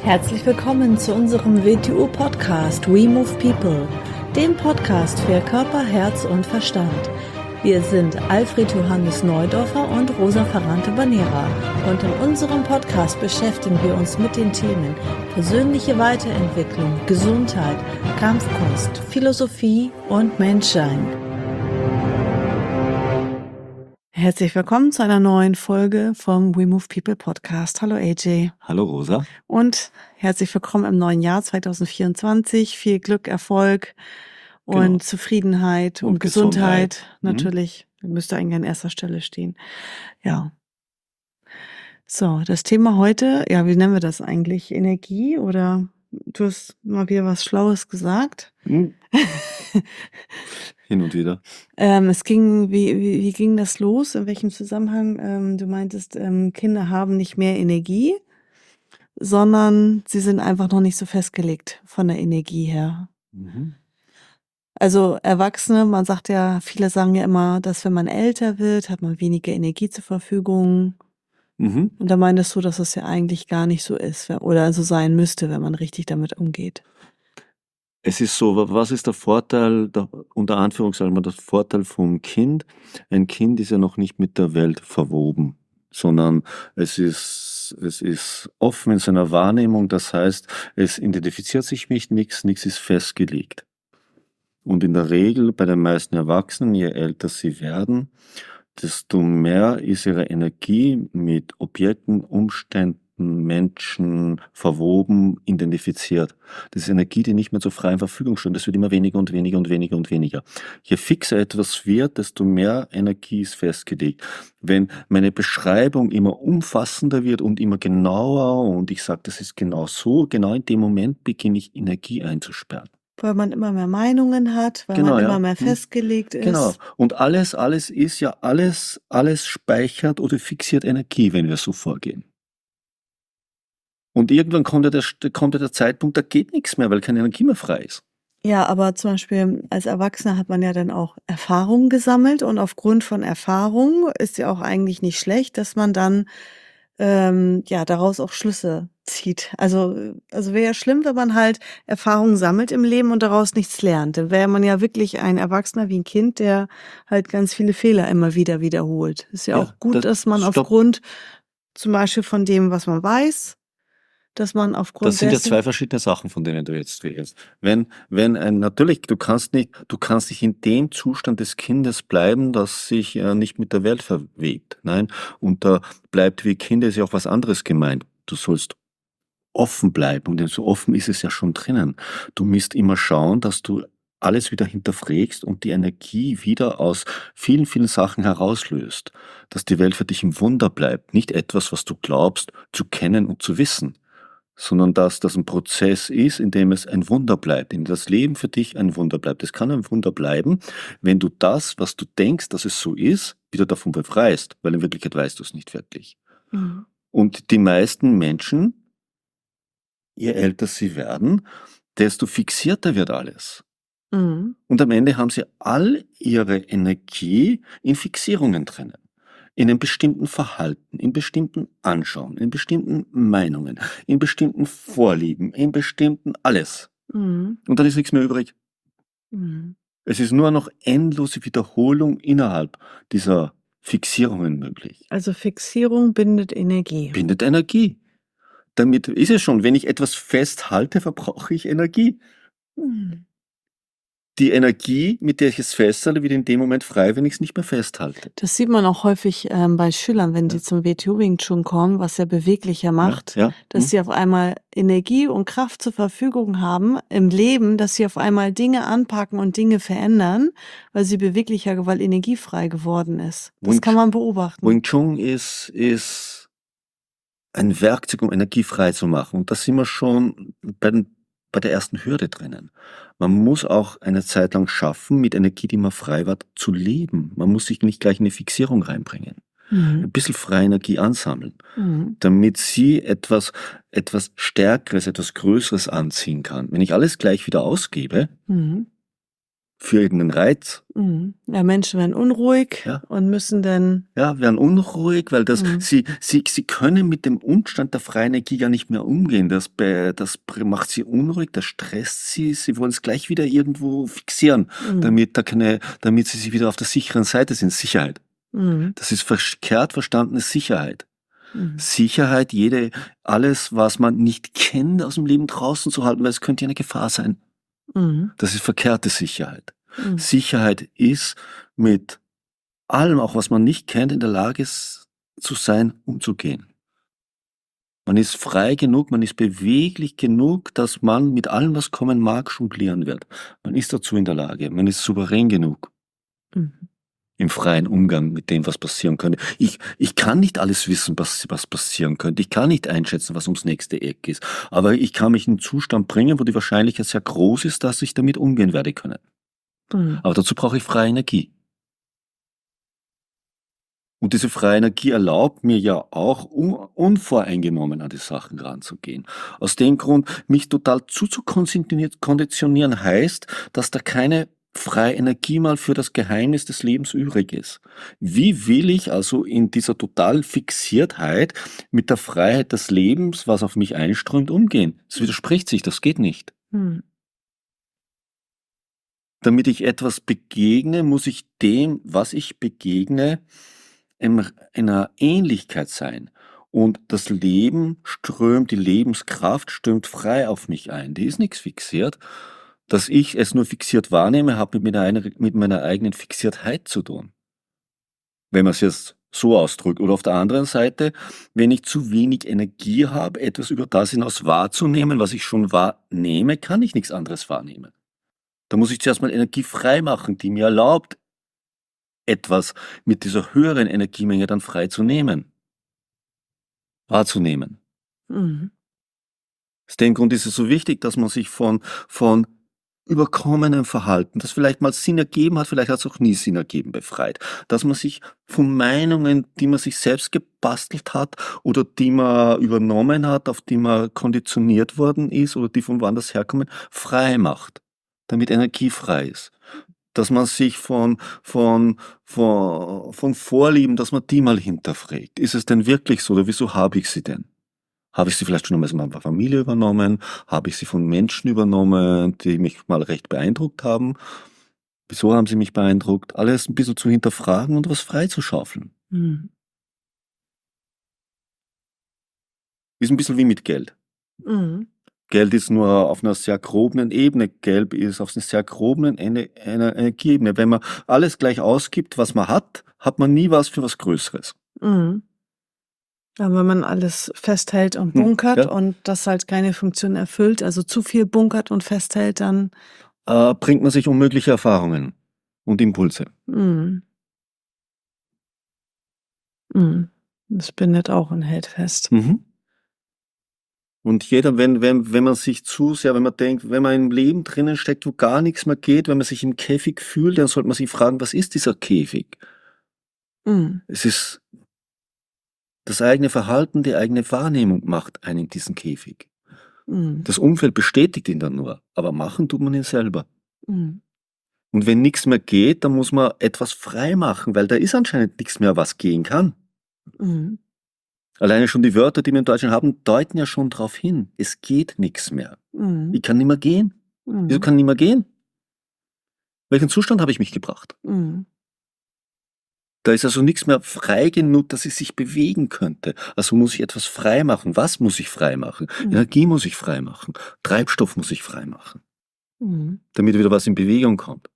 Herzlich willkommen zu unserem WTU-Podcast We Move People, dem Podcast für Körper, Herz und Verstand. Wir sind Alfred Johannes Neudorfer und Rosa Ferrante-Banera und in unserem Podcast beschäftigen wir uns mit den Themen persönliche Weiterentwicklung, Gesundheit, Kampfkunst, Philosophie und Menschsein. Herzlich willkommen zu einer neuen Folge vom We Move People Podcast. Hallo AJ. Hallo Rosa. Und herzlich willkommen im neuen Jahr 2024. Viel Glück, Erfolg und Zufriedenheit und Gesundheit. Natürlich, müsste eigentlich an erster Stelle stehen. Ja. So, das Thema heute, ja, wie nennen wir das eigentlich? Energie oder du hast mal wieder was Schlaues gesagt? Hin und wieder. Es ging, wie ging das los? In welchem Zusammenhang? Du meintest, Kinder haben nicht mehr Energie, sondern sie sind einfach noch nicht so festgelegt von der Energie her. Also Erwachsene, man sagt ja, viele sagen ja immer, dass wenn man älter wird, hat man weniger Energie zur Verfügung. Und da meintest du, dass das ja eigentlich gar nicht so ist oder so sein müsste, wenn man richtig damit umgeht. Es ist so, was ist der Vorteil, unter Anführungszeichen, der Vorteil vom Kind? Ein Kind ist ja noch nicht mit der Welt verwoben, sondern es ist offen in seiner Wahrnehmung, das heißt, es identifiziert sich mit nichts ist festgelegt. Und in der Regel bei den meisten Erwachsenen, je älter sie werden, desto mehr ist ihre Energie mit Objekten, Umständen, Menschen verwoben, identifiziert. Das ist Energie, die nicht mehr zur freien Verfügung steht. Das wird immer weniger und weniger und weniger und weniger. Je fixer etwas wird, desto mehr Energie ist festgelegt. Wenn meine Beschreibung immer umfassender wird und immer genauer und ich sage, das ist genau so, genau in dem Moment beginne ich Energie einzusperren. Weil man immer mehr Meinungen hat, weil man immer mehr festgelegt ist. Genau. Und alles ist ja alles speichert oder fixiert Energie, wenn wir so vorgehen. Und irgendwann kommt ja der Zeitpunkt, da geht nichts mehr, weil keine Energie mehr frei ist. Ja, aber zum Beispiel als Erwachsener hat man ja dann auch Erfahrungen gesammelt und aufgrund von Erfahrungen ist ja auch eigentlich nicht schlecht, dass man dann daraus auch Schlüsse zieht. Also wäre ja schlimm, wenn man halt Erfahrungen sammelt im Leben und daraus nichts lernt. Dann wäre man ja wirklich ein Erwachsener wie ein Kind, der halt ganz viele Fehler immer wieder wiederholt. Ist ja auch gut, dass man aufgrund zum Beispiel von dem, was man weiß, dass man aufgrund Das sind ja zwei verschiedene Sachen, von denen du jetzt redest. Natürlich, du kannst nicht in dem Zustand des Kindes bleiben, das sich nicht mit der Welt verwebt. Nein, und da bleibt wie Kinder ist ja auch was anderes gemeint. Du sollst offen bleiben und so offen ist es ja schon drinnen. Du musst immer schauen, dass du alles wieder hinterfragst und die Energie wieder aus vielen, vielen Sachen herauslöst. Dass die Welt für dich im Wunder bleibt, nicht etwas, was du glaubst, zu kennen und zu wissen, sondern dass das ein Prozess ist, in dem es ein Wunder bleibt, in dem das Leben für dich ein Wunder bleibt. Es kann ein Wunder bleiben, wenn du das, was du denkst, dass es so ist, wieder davon befreist, weil in Wirklichkeit weißt du es nicht wirklich. Und die meisten Menschen, je älter sie werden, desto fixierter wird alles. Und am Ende haben sie all ihre Energie in Fixierungen drinnen. In einem bestimmten Verhalten, in bestimmten Anschauen, in bestimmten Meinungen, in bestimmten Vorlieben, in bestimmten alles. Und dann ist nichts mehr übrig. Es ist nur noch endlose Wiederholung innerhalb dieser Fixierungen möglich. Also Fixierung bindet Energie. Bindet Energie. Damit ist es schon, wenn ich etwas festhalte, verbrauche ich Energie. Die Energie, mit der ich es festhalte, wird in dem Moment frei, wenn ich es nicht mehr festhalte. Das sieht man auch häufig bei Schülern, wenn sie zum WTU Wing Chun kommen, was ja beweglicher macht, dass sie auf einmal Energie und Kraft zur Verfügung haben im Leben, dass sie auf einmal Dinge anpacken und Dinge verändern, weil sie beweglicher, weil Energie frei geworden ist. Das kann man beobachten. Wing Chun ist ein Werkzeug, um Energie frei zu machen. Und da sind wir schon bei der ersten Hürde drinnen. Man muss auch eine Zeit lang schaffen, mit Energie, die man frei war, zu leben. Man muss sich nicht gleich in eine Fixierung reinbringen. Ein bisschen freie Energie ansammeln, damit sie etwas Stärkeres, etwas Größeres anziehen kann. Wenn ich alles gleich wieder ausgebe, für irgendeinen Reiz. Mhm. Ja, Menschen werden unruhig Ja, und müssen dann ja, werden unruhig, weil mhm. sie können mit dem Umstand der freien Energie ja nicht mehr umgehen. Macht sie unruhig, das stresst sie. Sie wollen es gleich wieder irgendwo fixieren, Mhm. damit sie wieder auf der sicheren Seite sind. Sicherheit. Mhm. Das ist verkehrt verstandene Sicherheit. Mhm. Sicherheit, alles, was man nicht kennt, aus dem Leben draußen zu halten, weil es könnte ja eine Gefahr sein. Mhm. Das ist verkehrte Sicherheit. Mhm. Sicherheit ist, mit allem, auch was man nicht kennt, in der Lage zu sein, umzugehen. Man ist frei genug, man ist beweglich genug, dass man mit allem, was kommen mag, jonglieren wird. Man ist dazu in der Lage, man ist souverän genug Mhm. im freien Umgang mit dem, was passieren könnte. Ich kann nicht alles wissen, was passieren könnte. Ich kann nicht einschätzen, was ums nächste Eck ist. Aber ich kann mich in einen Zustand bringen, wo die Wahrscheinlichkeit sehr groß ist, dass ich damit umgehen werde können. Mhm. Aber dazu brauche ich freie Energie. Und diese freie Energie erlaubt mir ja auch, unvoreingenommen an die Sachen ranzugehen. Aus dem Grund, mich total konditionieren heißt, dass da keine freie Energie mal für das Geheimnis des Lebens übrig ist. Wie will ich also in dieser total Fixiertheit mit der Freiheit des Lebens, was auf mich einströmt, umgehen? Das widerspricht sich, das geht nicht. Mhm. Damit ich etwas begegne, muss ich dem, was ich begegne, in einer Ähnlichkeit sein. Und das Leben strömt, die Lebenskraft strömt frei auf mich ein. Die ist nichts fixiert. Dass ich es nur fixiert wahrnehme, hat mit meiner eigenen Fixiertheit zu tun, wenn man es jetzt so ausdrückt. Oder auf der anderen Seite, wenn ich zu wenig Energie habe, etwas über das hinaus wahrzunehmen, was ich schon wahrnehme, kann ich nichts anderes wahrnehmen. Da muss ich zuerst mal Energie freimachen, die mir erlaubt, etwas mit dieser höheren Energiemenge dann frei zu nehmen, wahrzunehmen. Mhm. Aus dem Grund ist es so wichtig, dass man sich von überkommenem Verhalten, das vielleicht mal Sinn ergeben hat, vielleicht hat es auch nie Sinn ergeben, befreit. Dass man sich von Meinungen, die man sich selbst gebastelt hat oder die man übernommen hat, auf die man konditioniert worden ist oder die von woanders herkommen, frei macht, damit Energie frei ist. Dass man sich von Vorlieben, dass man die mal hinterfragt. Ist es denn wirklich so oder wieso habe ich sie denn? Habe ich sie vielleicht schon aus meiner Familie übernommen? Habe ich sie von Menschen übernommen, die mich mal recht beeindruckt haben? Wieso haben sie mich beeindruckt? Alles ein bisschen zu hinterfragen und was freizuschaufeln. Mhm. Ist ein bisschen wie mit Geld. Mhm. Geld ist nur auf einer sehr groben Ebene. Geld ist auf einer sehr groben einer Energieebene. Wenn man alles gleich ausgibt, was man hat, hat man nie was für was Größeres. Mhm. Ja, wenn man alles festhält und Hm, bunkert ja? und das halt keine Funktion erfüllt, also zu viel bunkert und festhält, dann Bringt man sich unmögliche Erfahrungen und Impulse. mhm. Mhm. Das bindet auch und hält fest. Mhm. Und jeder, wenn man sich zu sehr wenn man denkt, wenn man im Leben drinnen steckt, wo gar nichts mehr geht, wenn man sich im Käfig fühlt, dann sollte man sich fragen: „Was ist dieser Käfig?“ Mhm. Es ist das eigene Verhalten, die eigene Wahrnehmung macht einen in diesen Käfig. Mhm. Das Umfeld bestätigt ihn dann nur, aber machen tut man ihn selber. Mhm. Und wenn nix mehr geht, dann muss man etwas freimachen, weil da ist anscheinend nix mehr, was gehen kann. Mhm. Alleine schon die Wörter, die wir in Deutschland haben, deuten ja schon drauf hin. Es geht nix mehr. Mhm. Ich kann nimmer gehen. Wieso Mhm. kann ich nimmer gehen? Welchen Zustand habe ich mich gebracht? Mhm. Da ist also nichts mehr frei genug, dass es sich bewegen könnte. Also muss ich etwas freimachen. Was muss ich freimachen? Mhm. Energie muss ich freimachen. Treibstoff muss ich freimachen, Mhm. damit wieder was in Bewegung kommt.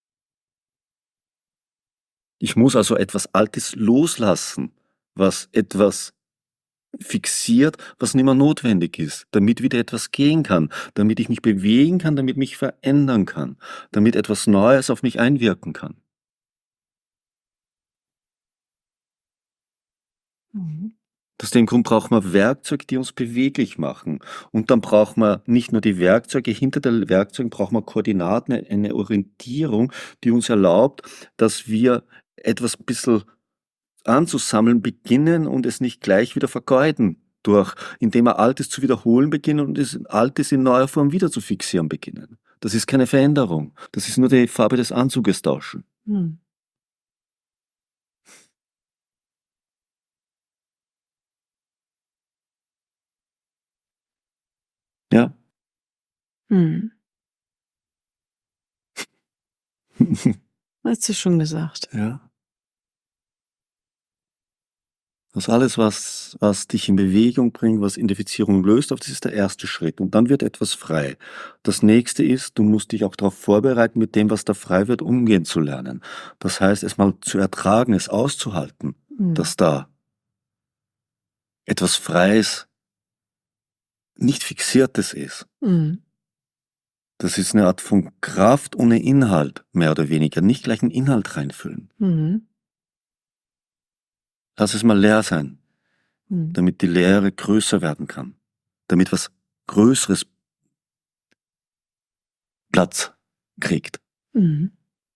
Ich muss also etwas Altes loslassen, was etwas fixiert, was nicht mehr notwendig ist, damit wieder etwas gehen kann, damit ich mich bewegen kann, damit mich verändern kann, damit etwas Neues auf mich einwirken kann. Mhm. Aus dem Grund braucht man Werkzeuge, die uns beweglich machen. Und dann braucht man nicht nur die Werkzeuge, hinter den Werkzeugen braucht man Koordinaten, eine Orientierung, die uns erlaubt, dass wir etwas bissel anzusammeln beginnen und es nicht gleich wieder vergeuden, indem wir Altes zu wiederholen beginnen und das Altes in neuer Form wieder zu fixieren beginnen. Das ist keine Veränderung. Das ist nur die Farbe des Anzuges tauschen. Mhm. Ja. Mhm. Hast du schon gesagt. Ja. Das alles, was dich in Bewegung bringt, was Identifizierung löst, das ist der erste Schritt und dann wird etwas frei. Das nächste ist, du musst dich auch darauf vorbereiten, mit dem, was da frei wird, umgehen zu lernen. Das heißt, es mal zu ertragen, es auszuhalten, Mhm. dass da etwas Freies, nicht Fixiertes ist. Mhm. Das ist eine Art von Kraft ohne Inhalt, mehr oder weniger. Nicht gleich 'n Inhalt reinfüllen. Mhm. Lass es mal leer sein, Mhm. damit die Leere größer werden kann, damit was Größeres Platz kriegt. Mhm.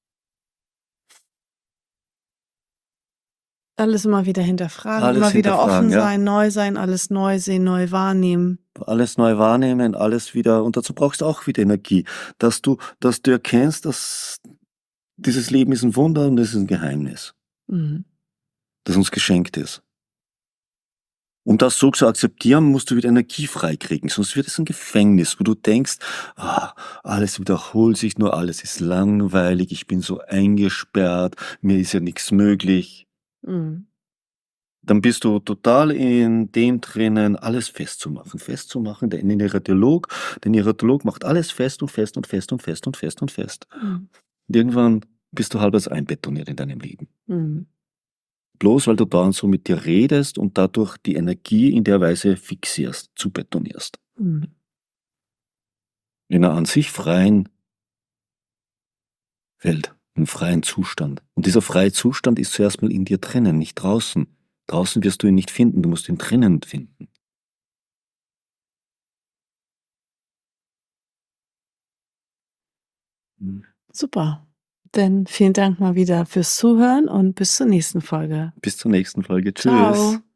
Alles immer wieder hinterfragen, Alles immer wieder offen hinterfragen, ja. sein, alles neu sehen, neu wahrnehmen. Alles neu wahrnehmen, alles wieder und dazu brauchst du auch wieder Energie, dass du erkennst, dass dieses Leben ist 'n Wunder und es ist 'n Geheimnis, Mhm. das uns geschenkt ist. Um das so zu akzeptieren, musst du wieder Energie freikriegen, sonst wird es ein Gefängnis, wo du denkst: „Ah, alles wiederholt sich nur, alles ist langweilig, ich bin so eingesperrt, mir ist ja nichts möglich.“ Mhm. Dann bist du total in dem drinnen, alles festzumachen. Der Neurolog macht alles fest und fest und fest und fest und fest und fest. Mhm. Und irgendwann bist du halbwegs einbetoniert in deinem Leben. Mhm. Bloß weil du dauernd so mit dir redest und dadurch die Energie in der Weise fixierst, zubetonierst. Mhm. In einer an sich freien Welt, im freien Zustand. Und dieser freie Zustand ist zuerst mal in dir drinnen, nicht draußen. Draußen wirst du ihn nicht finden, du musst ihn drinnen finden. Mhm. Super. Dann vielen Dank mal wieder fürs Zuhören und bis zur nächsten Folge. Bis zur nächsten Folge. Ciao. Tschüss.